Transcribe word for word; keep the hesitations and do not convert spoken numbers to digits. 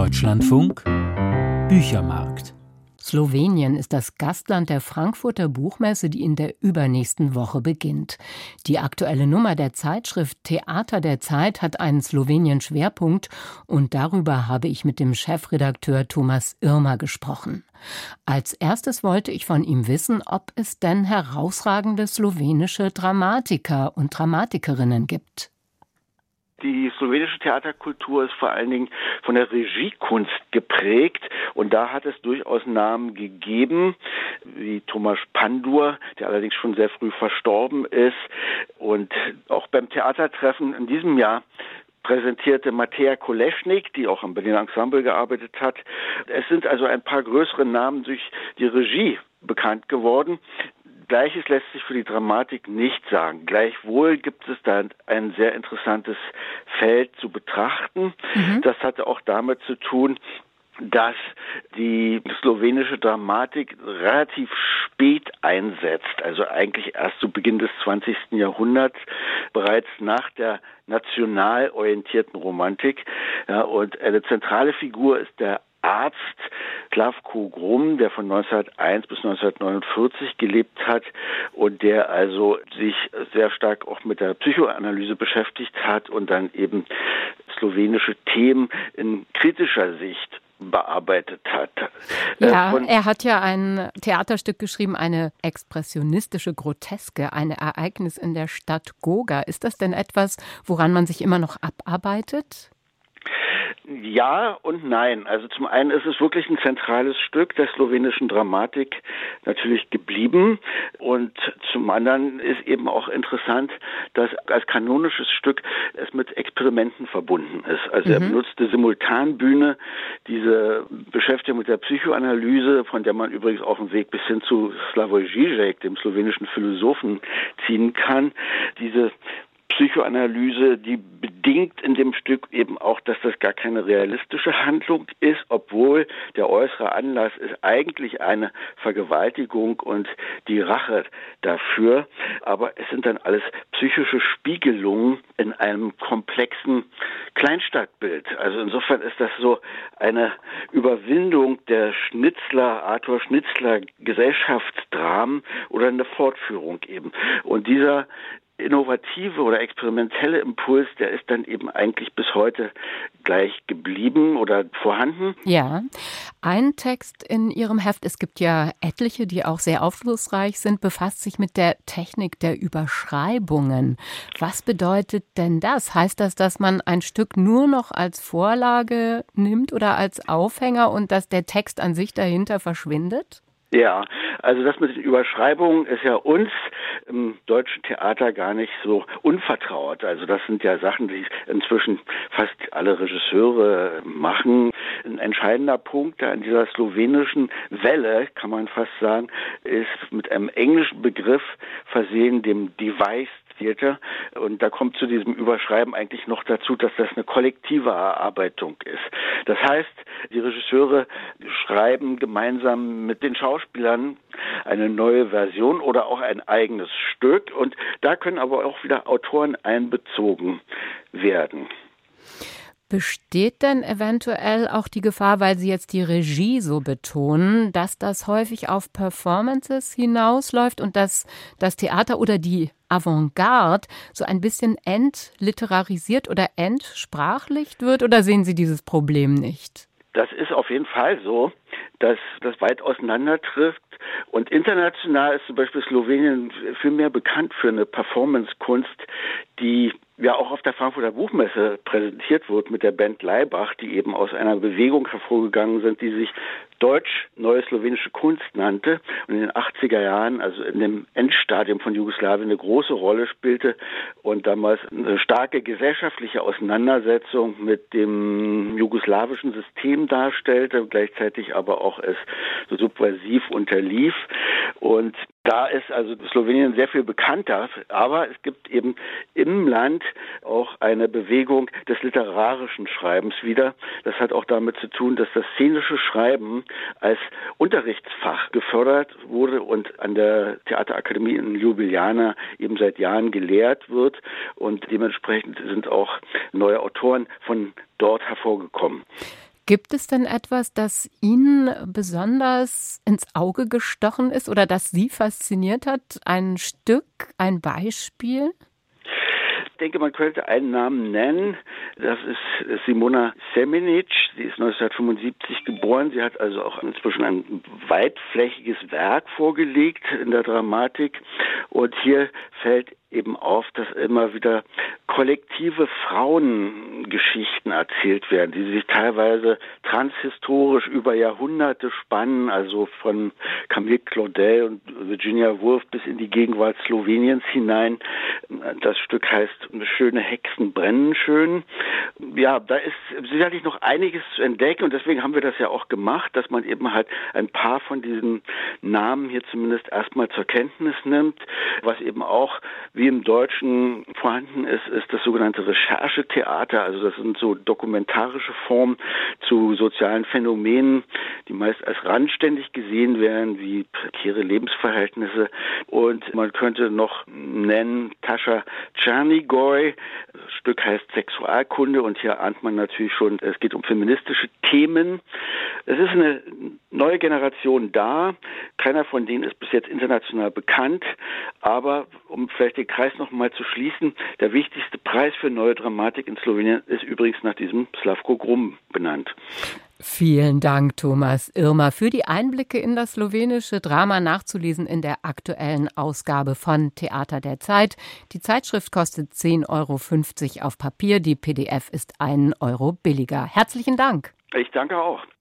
Deutschlandfunk Büchermarkt. Slowenien ist das Gastland der Frankfurter Buchmesse, die in der übernächsten Woche beginnt. Die aktuelle Nummer der Zeitschrift Theater der Zeit hat einen Slowenien-Schwerpunkt und darüber habe ich mit dem Chefredakteur Thomas Irmer gesprochen. Als erstes wollte ich von ihm wissen, ob es denn herausragende slowenische Dramatiker und Dramatikerinnen gibt. Die slowenische Theaterkultur ist vor allen Dingen von der Regiekunst geprägt und da hat es durchaus Namen gegeben, wie Tomasz Pandur, der allerdings schon sehr früh verstorben ist. Und auch beim Theatertreffen in diesem Jahr präsentierte Mateja Kolesnik, die auch am Berliner Ensemble gearbeitet hat. Es sind also ein paar größere Namen durch die Regie bekannt geworden. Gleiches lässt sich für die Dramatik nicht sagen. Gleichwohl gibt es da ein sehr interessantes Feld zu betrachten. Mhm. Das hatte auch damit zu tun, dass die slowenische Dramatik relativ spät einsetzt, also eigentlich erst zu Beginn des zwanzigsten Jahrhunderts, bereits nach der national orientierten Romantik. Ja, und eine zentrale Figur ist der Arzt Slavko Grum, der von neunzehnhunderteins bis neunzehnhundertneunundvierzig gelebt hat und der also sich sehr stark auch mit der Psychoanalyse beschäftigt hat und dann eben slowenische Themen in kritischer Sicht bearbeitet hat. Ja, Von er hat ja ein Theaterstück geschrieben, eine expressionistische Groteske, ein Ereignis in der Stadt Goga. Ist das denn etwas, woran man sich immer noch abarbeitet? Ja und nein. Also zum einen ist es wirklich ein zentrales Stück der slowenischen Dramatik natürlich geblieben und zum anderen ist eben auch interessant, dass als kanonisches Stück es mit Experimenten verbunden ist. Also mhm. er benutzte Simultanbühne, diese Beschäftigung mit der Psychoanalyse, von der man übrigens auch einen Weg bis hin zu Slavoj Žižek, dem slowenischen Philosophen, ziehen kann. Diese Psychoanalyse, die bedingt in dem Stück eben auch, dass das gar keine realistische Handlung ist, obwohl der äußere Anlass ist eigentlich eine Vergewaltigung und die Rache dafür. Aber es sind dann alles psychische Spiegelungen in einem komplexen Kleinstadtbild. Also insofern ist das so eine Überwindung der Schnitzler, Arthur Schnitzler Gesellschaftsdramen oder eine Fortführung eben. Und dieser innovative oder experimentelle Impuls, der ist dann eben eigentlich bis heute gleich geblieben oder vorhanden. Ja, ein Text in Ihrem Heft, es gibt ja etliche, die auch sehr aufschlussreich sind, befasst sich mit der Technik der Überschreibungen. Was bedeutet denn das? Heißt das, dass man ein Stück nur noch als Vorlage nimmt oder als Aufhänger und dass der Text an sich dahinter verschwindet? Ja, also das mit den Überschreibungen ist ja uns im deutschen Theater gar nicht so unvertraut. Also das sind ja Sachen, die inzwischen fast alle Regisseure machen. Ein entscheidender Punkt da in dieser slowenischen Welle, kann man fast sagen, ist mit einem englischen Begriff versehen, dem Device Theater. Und da kommt zu diesem Überschreiben eigentlich noch dazu, dass das eine kollektive Erarbeitung ist. Das heißt, die Regisseure schreiben gemeinsam mit den Schauspielern eine neue Version oder auch ein eigenes Stück. Und da können aber auch wieder Autoren einbezogen werden. Besteht denn eventuell auch die Gefahr, weil Sie jetzt die Regie so betonen, dass das häufig auf Performances hinausläuft und dass das Theater oder die Avantgarde so ein bisschen entliterarisiert oder entsprachlicht wird? Oder sehen Sie dieses Problem nicht? Das ist auf jeden Fall so, dass das weit auseinander trifft. Und international ist zum Beispiel Slowenien viel mehr bekannt für eine Performance-Kunst, die ja auch auf der Frankfurter Buchmesse präsentiert wird mit der Band Laibach, die eben aus einer Bewegung hervorgegangen sind, die sich Deutsch Neue Slowenische Kunst nannte und in den achtziger Jahren, also in dem Endstadium von Jugoslawien, eine große Rolle spielte und damals eine starke gesellschaftliche Auseinandersetzung mit dem jugoslawischen System darstellte, gleichzeitig aber auch es so subversiv unterlief. Und da ist also Slowenien sehr viel bekannter, aber es gibt eben im Land auch eine Bewegung des literarischen Schreibens wieder. Das hat auch damit zu tun, dass das szenische Schreiben als Unterrichtsfach gefördert wurde und an der Theaterakademie in Ljubljana eben seit Jahren gelehrt wird und dementsprechend sind auch neue Autoren von dort hervorgekommen. Gibt es denn etwas, das Ihnen besonders ins Auge gestochen ist oder das Sie fasziniert hat? Ein Stück, ein Beispiel? Ich denke, man könnte einen Namen nennen. Das ist Simona Semenic. Sie ist neunzehnhundertfünfundsiebzig geboren. Sie hat also auch inzwischen ein weitflächiges Werk vorgelegt in der Dramatik. Und hier fällt eben auf, dass immer wieder kollektive Frauengeschichten erzählt werden, die sich teilweise transhistorisch über Jahrhunderte spannen, also von Camille Claudel und Virginia Woolf bis in die Gegenwart Sloweniens hinein. Das Stück heißt Schöne Hexen brennen schön. Ja, da ist sicherlich noch einiges zu entdecken und deswegen haben wir das ja auch gemacht, dass man eben halt ein paar von diesen Namen hier zumindest erstmal zur Kenntnis nimmt. Was eben auch wie im Deutschen vorhanden ist, ist das sogenannte Recherchetheater. Also das sind so dokumentarische Formen zu sozialen Phänomenen, die meist als randständig gesehen werden, wie prekäre Lebensverhältnisse. Und man könnte noch nennen Tascha Czernigoj. Das Stück heißt Sexualkunde und hier ahnt man natürlich schon, es geht um feministische Themen. Es ist eine neue Generation da. Keiner von denen ist bis jetzt international bekannt. Aber um vielleicht den Kreis noch mal zu schließen, der wichtigste Preis für neue Dramatik in Slowenien ist übrigens nach diesem Slavko Grum benannt. Vielen Dank, Thomas Irmer, für die Einblicke in das slowenische Drama, nachzulesen in der aktuellen Ausgabe von Theater der Zeit. Die Zeitschrift kostet zehn Euro fünfzig auf Papier, die P D F ist einen Euro billiger. Herzlichen Dank. Ich danke auch.